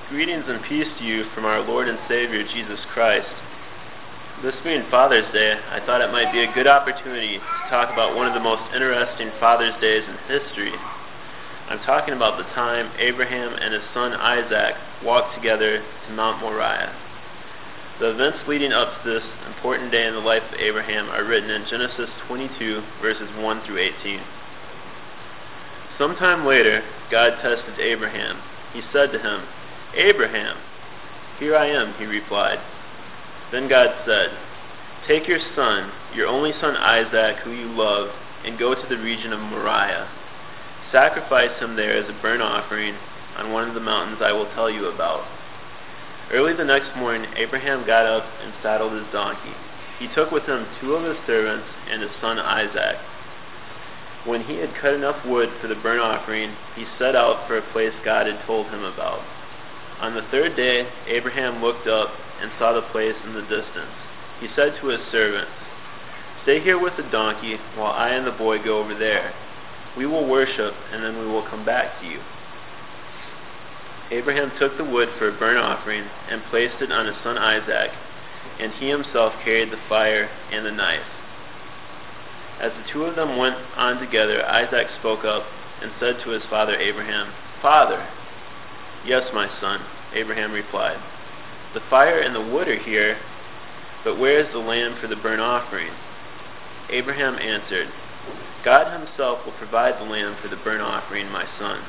Greetings and peace to you from our Lord and Savior, Jesus Christ. This being Father's Day, I thought it might be a good opportunity to talk about one of the most interesting Father's Days in history. I'm talking about the time Abraham and his son Isaac walked together to Mount Moriah. The events leading up to this important day in the life of Abraham are written in Genesis 22, verses 1 through 18. Sometime later, God tested Abraham. He said to him, "Abraham." "Here I am," he replied. Then God said, "Take your son, your only son Isaac, who you love, and go to the region of Moriah. Sacrifice him there as a burnt offering on one of the mountains I will tell you about." Early the next morning, Abraham got up and saddled his donkey. He took with him 2 of his servants and his son Isaac. When he had cut enough wood for the burnt offering, he set out for a place God had told him about. On the 3rd day, Abraham looked up and saw the place in the distance. He said to his servants, "Stay here with the donkey while I and the boy go over there. We will worship, and then we will come back to you." Abraham took the wood for a burnt offering and placed it on his son Isaac, and he himself carried the fire and the knife. As the 2 of them went on together, Isaac spoke up and said to his father Abraham, "Father." "Yes, my son," Abraham replied. "The fire and the wood are here, but where is the lamb for the burnt offering?" Abraham answered, "God himself will provide the lamb for the burnt offering, my son."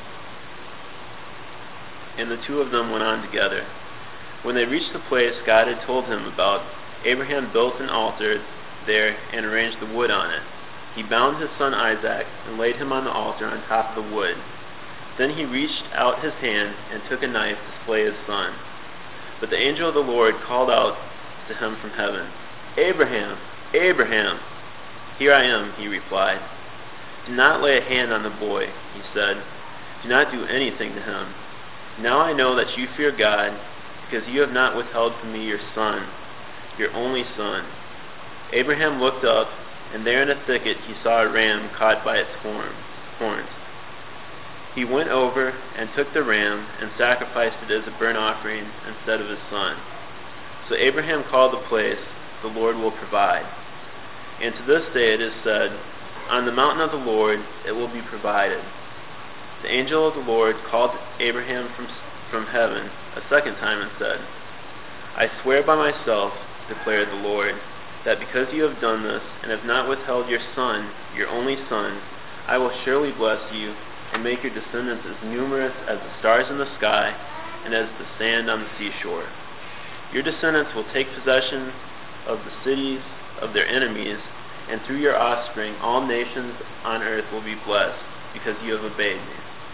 And the 2 of them went on together. When they reached the place God had told him about, Abraham built an altar there and arranged the wood on it. He bound his son Isaac and laid him on the altar on top of the wood. Then he reached out his hand and took a knife to slay his son. But the angel of the Lord called out to him from heaven, "Abraham, Abraham." "Here I am," he replied. "Do not lay a hand on the boy," he said. "Do not do anything to him. Now I know that you fear God, because you have not withheld from me your son, your only son." Abraham looked up, and there in a thicket he saw a ram caught by its horns. He went over and took the ram and sacrificed it as a burnt offering instead of his son. So Abraham called the place, "The Lord will provide." And to this day it is said, "On the mountain of the Lord it will be provided." The angel of the Lord called Abraham from heaven a second time and said, "I swear by myself, declared the Lord, that because you have done this and have not withheld your son, your only son, I will surely bless you and make your descendants as numerous as the stars in the sky and as the sand on the seashore. Your descendants will take possession of the cities of their enemies, and through your offspring all nations on earth will be blessed, because you have obeyed me."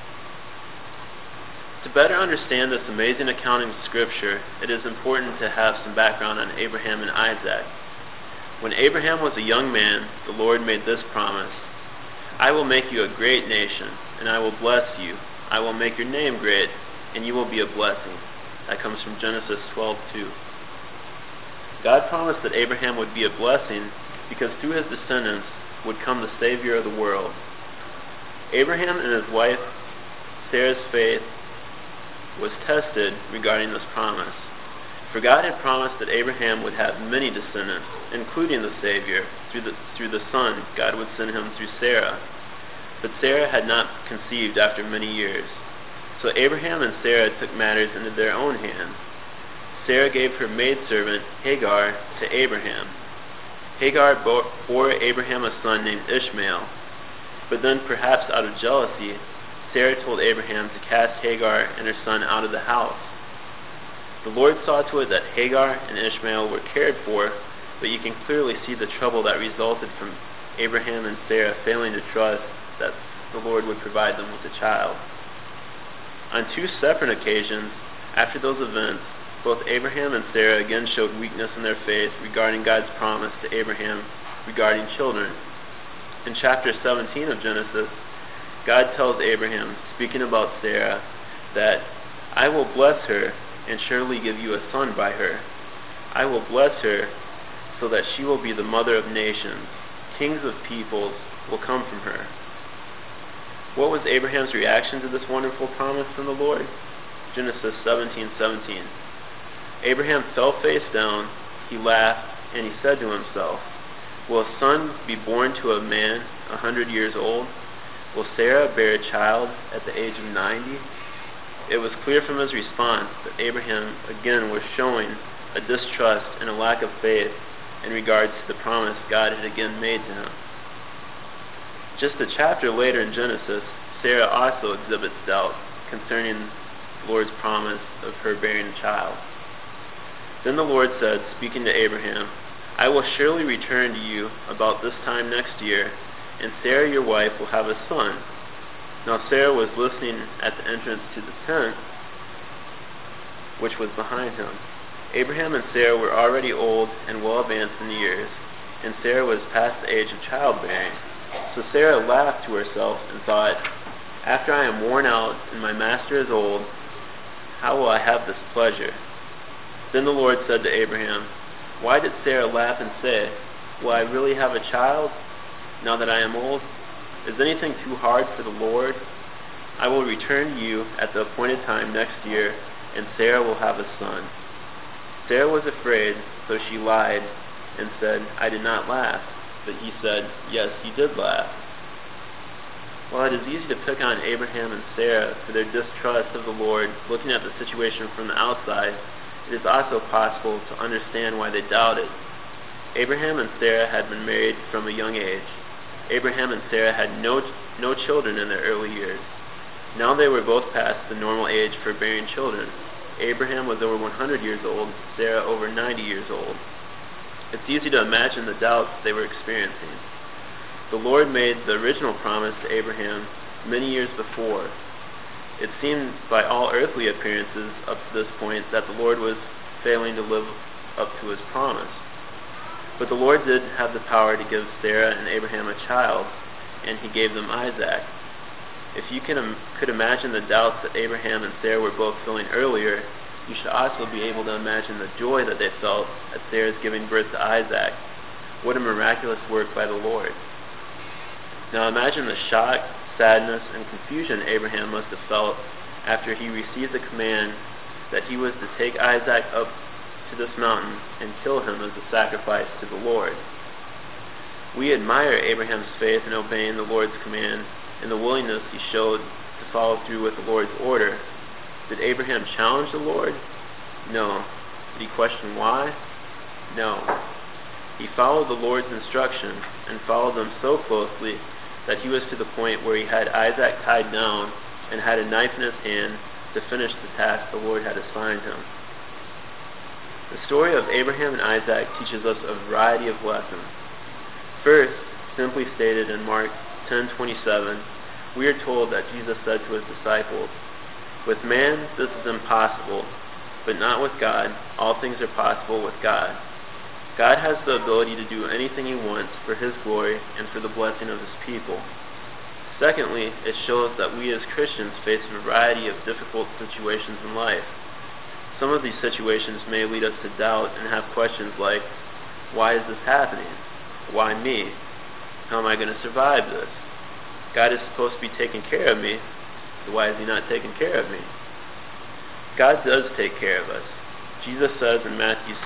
To better understand this amazing account in Scripture, it is important to have some background on Abraham and Isaac. When Abraham was a young man, the Lord made this promise, "I will make you a great nation, and I will bless you. I will make your name great, and you will be a blessing." That comes from Genesis 12:2. God promised that Abraham would be a blessing because through his descendants would come the Savior of the world. Abraham and his wife Sarah's faith was tested regarding this promise. For God had promised that Abraham would have many descendants, including the Savior, through the son God would send him through Sarah. But Sarah had not conceived after many years. So Abraham and Sarah took matters into their own hands. Sarah gave her maidservant Hagar to Abraham. Hagar bore Abraham a son named Ishmael. But then, perhaps out of jealousy, Sarah told Abraham to cast Hagar and her son out of the house. The Lord saw to it that Hagar and Ishmael were cared for, but you can clearly see the trouble that resulted from Abraham and Sarah failing to trust that the Lord would provide them with a child. On 2 separate occasions, after those events, both Abraham and Sarah again showed weakness in their faith regarding God's promise to Abraham regarding children. In chapter 17 of Genesis, God tells Abraham, speaking about Sarah, that "I will bless her and surely give you a son by her. I will bless her so that she will be the mother of nations. Kings of peoples will come from her." What was Abraham's reaction to this wonderful promise from the Lord? Genesis 17:17. Abraham fell face down, he laughed, and he said to himself, "Will a son be born to a man 100 years old? Will Sarah bear a child at the age of 90? It was clear from his response that Abraham again was showing a distrust and a lack of faith in regards to the promise God had again made to him. Just a chapter later in Genesis, Sarah also exhibits doubt concerning the Lord's promise of her bearing a child. Then the Lord said, speaking to Abraham, "I will surely return to you about this time next year, and Sarah your wife will have a son." Now Sarah was listening at the entrance to the tent, which was behind him. Abraham and Sarah were already old and well advanced in years, and Sarah was past the age of childbearing. So Sarah laughed to herself and thought, "After I am worn out and my master is old, how will I have this pleasure?" Then the Lord said to Abraham, "Why did Sarah laugh and say, 'Will I really have a child now that I am old?' Is anything too hard for the Lord? I will return to you at the appointed time next year, and Sarah will have a son." Sarah was afraid, so she lied and said, "I did not laugh." But he said, "Yes, you did laugh." While it is easy to pick on Abraham and Sarah for their distrust of the Lord, looking at the situation from the outside, it is also possible to understand why they doubted. Abraham and Sarah had been married from a young age. Abraham and Sarah had no children in their early years. Now they were both past the normal age for bearing children. Abraham was over 100 years old, Sarah over 90 years old. It's easy to imagine the doubts they were experiencing. The Lord made the original promise to Abraham many years before. It seemed by all earthly appearances up to this point that the Lord was failing to live up to his promise. But the Lord did have the power to give Sarah and Abraham a child, and he gave them Isaac. If you could imagine the doubts that Abraham and Sarah were both feeling earlier, you should also be able to imagine the joy that they felt at Sarah's giving birth to Isaac. What a miraculous work by the Lord. Now imagine the shock, sadness, and confusion Abraham must have felt after he received the command that he was to take Isaac up to this mountain and kill him as a sacrifice to the Lord. We admire Abraham's faith in obeying the Lord's command and the willingness he showed to follow through with the Lord's order. Did Abraham challenge the Lord? No. Did he question why? No. He followed the Lord's instructions and followed them so closely that he was to the point where he had Isaac tied down and had a knife in his hand to finish the task the Lord had assigned him. The story of Abraham and Isaac teaches us a variety of lessons. First, simply stated in Mark 10:27, we are told that Jesus said to his disciples, "With man this is impossible, but not with God. All things are possible with God." God has the ability to do anything he wants for his glory and for the blessing of his people. Secondly, it shows that we as Christians face a variety of difficult situations in life. Some of these situations may lead us to doubt and have questions like, why is this happening? Why me? How am I going to survive this? God is supposed to be taking care of me, so why is he not taking care of me? God does take care of us. Jesus says in Matthew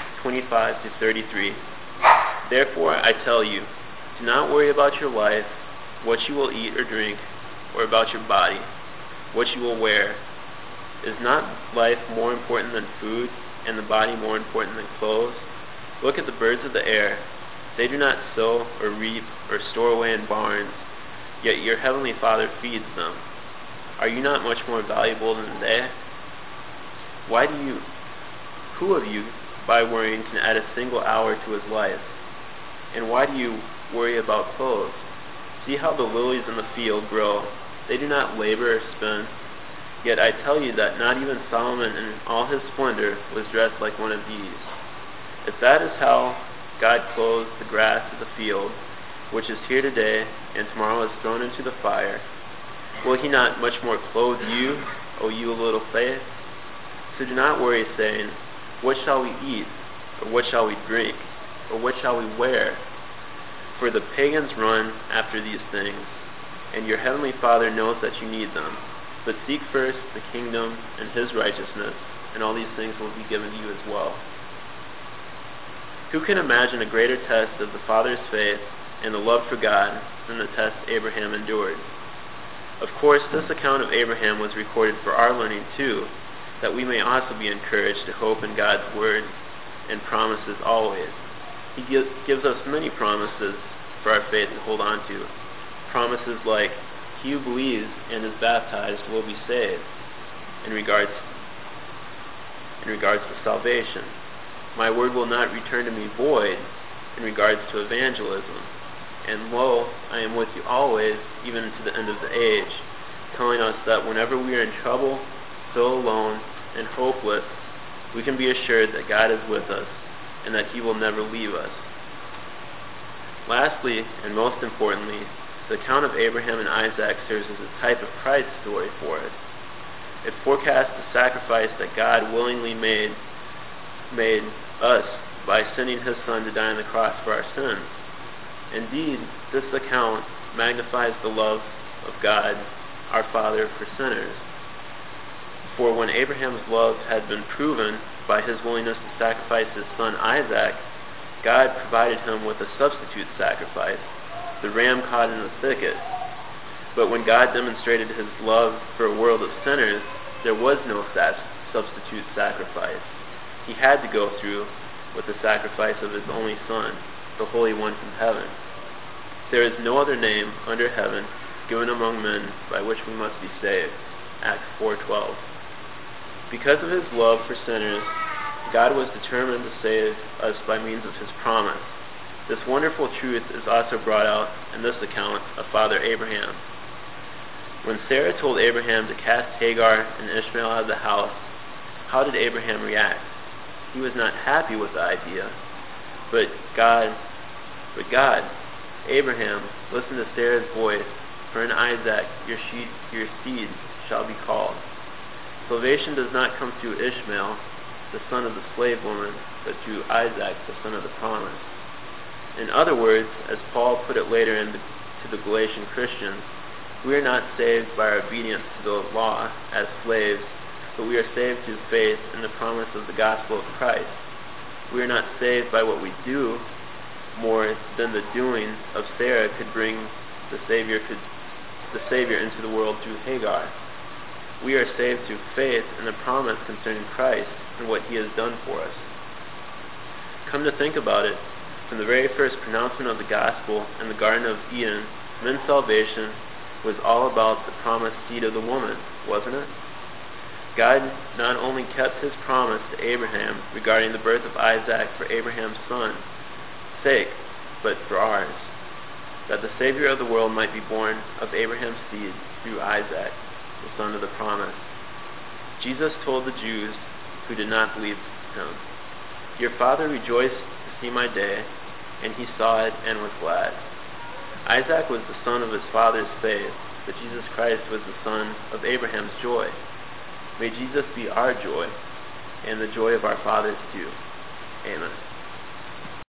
6:25-33, "Therefore I tell you, do not worry about your life, what you will eat or drink, or about your body, what you will wear. Is not life more important than food, and the body more important than clothes? Look at the birds of the air. They do not sow or reap or store away in barns, yet your heavenly Father feeds them. Are you not much more valuable than they? Who of you, by worrying, can add a single hour to his life? And why do you worry about clothes? See how the lilies in the field grow. They do not labor or spin. Yet I tell you that not even Solomon in all his splendor was dressed like one of these. If that is how God clothes the grass of the field, which is here today and tomorrow is thrown into the fire, will he not much more clothe you, O you of little faith? So do not worry, saying, what shall we eat? Or what shall we drink? Or what shall we wear? For the pagans run after these things, and your heavenly Father knows that you need them. But seek first the kingdom and his righteousness, and all these things will be given to you as well. Who can imagine a greater test of the father's faith and the love for God than the test Abraham endured? Of course, this account of Abraham was recorded for our learning too, that we may also be encouraged to hope in God's word and promises always. He gives us many promises for our faith to hold on to. Promises like, he who believes and is baptized will be saved, in regards to salvation. My word will not return to me void, in regards to evangelism. And lo, I am with you always, even to the end of the age, telling us that whenever we are in trouble, so alone, and hopeless, we can be assured that God is with us, and that he will never leave us. Lastly, and most importantly, the account of Abraham and Isaac serves as a type of Christ's story for us. It forecasts the sacrifice that God willingly made us by sending his Son to die on the cross for our sins. Indeed, this account magnifies the love of God, our Father, for sinners. For when Abraham's love had been proven by his willingness to sacrifice his son Isaac, God provided him with a substitute sacrifice, the ram caught in the thicket. But when God demonstrated his love for a world of sinners, there was no substitute sacrifice. He had to go through with the sacrifice of his only Son, the Holy One from heaven. There is no other name under heaven given among men by which we must be saved. Acts 4:12. Because of his love for sinners, God was determined to save us by means of his promise. This wonderful truth is also brought out in this account of Father Abraham. When Sarah told Abraham to cast Hagar and Ishmael out of the house, how did Abraham react? He was not happy with the idea. But God, Abraham, listen to Sarah's voice, for in Isaac your seed shall be called. Salvation does not come through Ishmael, the son of the slave woman, but through Isaac, the son of the promise. In other words, as Paul put it later to the Galatian Christians, we are not saved by our obedience to the law as slaves, but we are saved through faith in the promise of the gospel of Christ. We are not saved by what we do, more than the doing of Sarah could bring the Savior into the world through Hagar. We are saved through faith in the promise concerning Christ and what he has done for us. Come to think about it, from the very first pronouncement of the gospel in the Garden of Eden, men's salvation was all about the promised seed of the woman, wasn't it? God not only kept his promise to Abraham regarding the birth of Isaac for Abraham's son's sake, but for ours, that the Savior of the world might be born of Abraham's seed through Isaac, the son of the promise. Jesus told the Jews who did not believe him, "Your father rejoiced to see my day, and he saw it and was glad." Isaac was the son of his father's faith, but Jesus Christ was the son of Abraham's joy. May Jesus be our joy, and the joy of our fathers too. Amen.